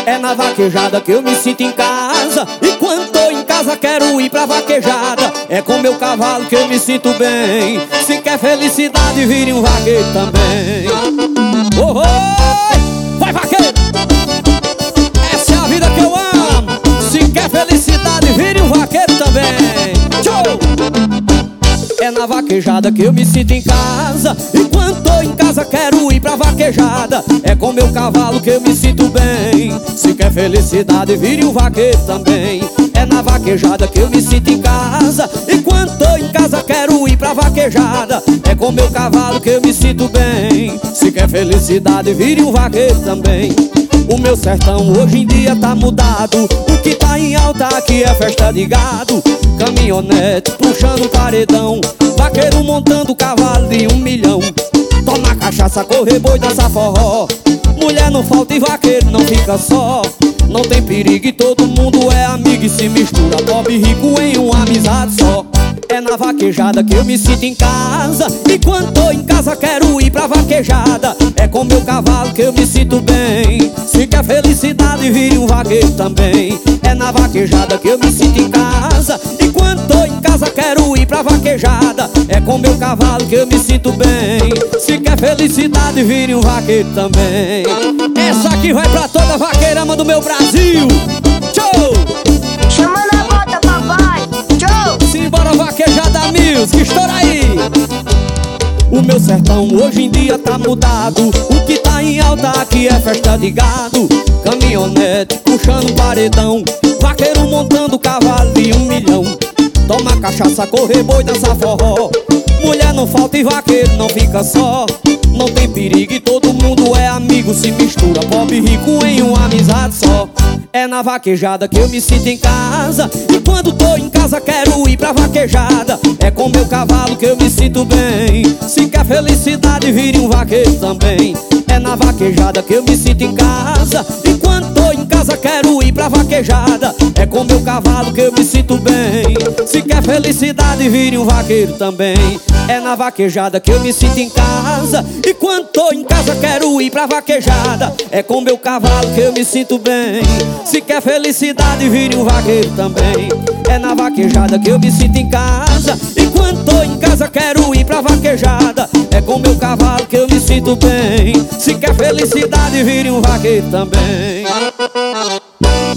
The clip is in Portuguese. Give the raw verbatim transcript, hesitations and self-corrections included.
É na vaquejada que eu me sinto em casa. E quando tô em casa quero ir pra vaquejada. É com meu cavalo que eu me sinto bem. Se quer felicidade, vire um vaqueiro também. Oh, oh, vai vaqueiro! Essa é a vida que eu amo. Se quer felicidade, vire um vaqueiro também. Tchau! É na vaquejada que eu me sinto em casa. E quando tô em casa quero ir pra vaquejada. É com meu cavalo que eu me sinto bem. Se quer felicidade, vire um vaqueiro também. É na vaquejada que eu me sinto em casa. E quando tô em casa quero ir pra vaquejada. É com meu cavalo que eu me sinto bem. Se quer felicidade, vire um vaqueiro também. O meu sertão hoje em dia tá mudado. O que tá em alta aqui é festa de gado. Caminhonete puxando paredão, vaqueiro montando cavalo de um milhão. Toma cachaça, correr boi, dança forró. Mulher não falta e vaqueiro não fica só. Não tem perigo e todo mundo é amigo. E se mistura pobre e rico em uma amizade só. É na vaquejada que eu me sinto em casa. E quando tô em casa quero ir pra vaquejada. É com meu cavalo que eu me sinto bem. Se quer felicidade, vire um vaqueiro também. É na vaquejada que eu me sinto em casa. E quando tô em casa quero ir pra vaquejada. É com meu cavalo que eu me sinto bem. Se quer felicidade, vire um vaqueiro também. Essa aqui vai pra toda vaqueirama do meu Brasil. Tchau! Chama na bota, papai. Tchau! Simbora vaquejada music, estoura aí! O meu sertão hoje em dia tá mudado. O que tá em alta aqui é festa de gado. Caminhonete puxando paredão, vaqueiro montando cavalo de um milhão. Toma cachaça, correr boi, dança forró. Mulher não falta e vaqueiro não fica só. Não tem perigo e todo mundo é amigo. Se mistura pobre e rico em uma amizade só. É na vaquejada que eu me sinto em casa. E quando tô em casa quero ir pra vaquejada. É com meu cavalo que eu me sinto bem. Se quer felicidade, vire um vaqueiro também. É na vaquejada que eu me sinto em casa. E quando tô em casa quero ir pra vaquejada. É com meu cavalo que eu me sinto bem. Se quer felicidade, vire um vaqueiro também. É na vaquejada que eu me sinto em casa. E quando tô em casa quero ir pra vaquejada. É com meu cavalo que eu me sinto bem. Se quer felicidade, vire um vaqueiro também. É na vaquejada que eu me sinto em casa. E quando tô em casa quero ir pra vaquejada. É com meu cavalo que eu me sinto bem. Se quer felicidade, vire um vaqueiro também.